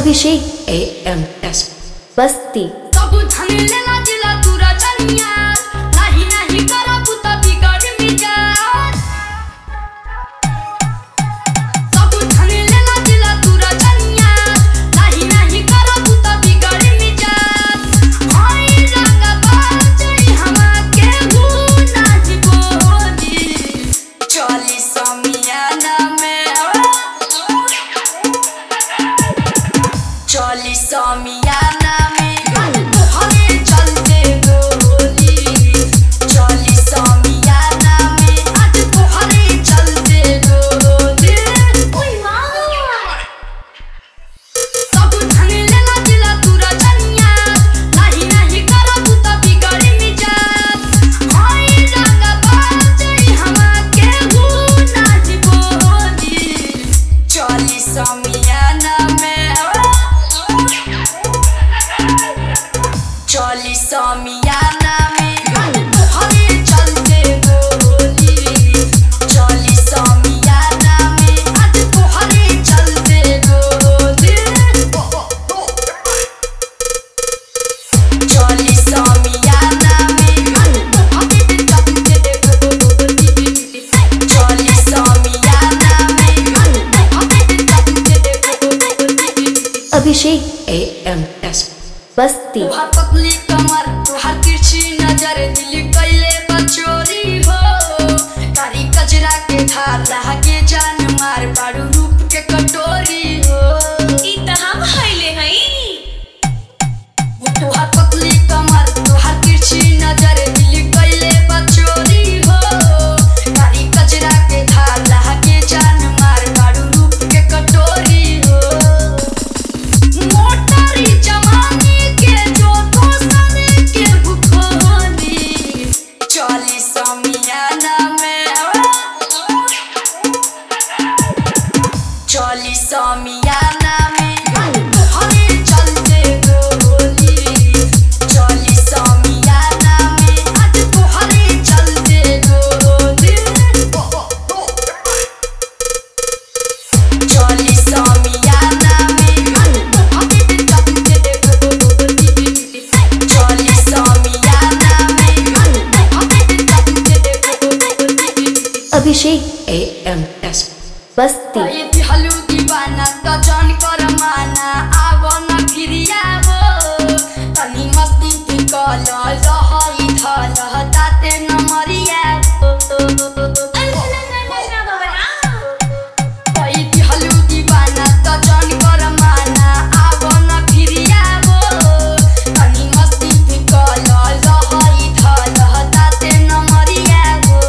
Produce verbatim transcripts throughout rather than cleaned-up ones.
Abhishek A M S Basti. सब धन लेला दिला दूरा चनिया नाही नाही करा पुता बिगड़ मिजाज। सब धन लेला दिला दूरा चनिया नाही नहीं करा पुता बिगड़ मिजाज। हाय रंगा बाजई हमा के हु नाही बोली चली समियाना में चली समियाना में तोहरे चलते गोली। चली समियाना में आज तोहरे चलते गोली। ओए मां सब धन लेला दिला दूरा चनिया नाही नाही करा पुता बिगड़ मिजाज। हाय रंगा बाजई हमा के हु नाही बोली चली समियाना में चली समियाना में तोहरे चलते गोली। चली समियाना में आज तोहरे चलते गोली। चली समियाना में तोहरे चलते गोली। चली समियाना में तोहरे चलते गोली। Abhishek A M S Basti. तुहार पतली कमर तुहार तिरछी नजर दिल कैले बचोरी हो। कारी कजरा के धार लागे जान मार बाड़ू रूप के कटोरी हो। ई त हम हइले हई। तुहार पतली कमर तुहार तिरछी नजर दिल कैले बचोरी हो। कारी कजरा के धार लागे जान मार बाड़ू रूप के कटोरी हो। मोटरी जवानी के जो दोस्तन के भुखोनी चली समियाना में चली समियाना में तोहरे चलते गोली। चली समियाना में आज तोहरे चलते गोली। चली समियाना में तोहरे चलते गोली। चली समियाना में तोहरे चलते गोली। Abhishek A M S Basti. ये दिहलू दीवाना तो जान कर माना आवो न फिरिया वो। तनी मस्ती की कल लहई धल ताते न मरिया वो। ये दिहलू दीवाना तो जान कर माना आवो न फिरिया वो। तनी मस्ती की कल लहई धल ताते न मरिया वो।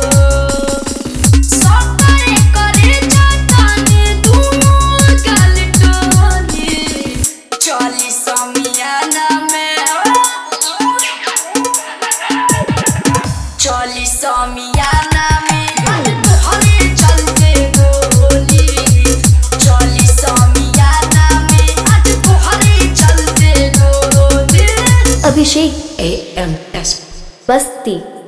सकारे करे जाताने दूर गल टोली चली समियाना में चली समियाना में तोहरे चलते गोली। चली समियाना में आज तोहरे चलते गोली। Abhishek A M S Basti.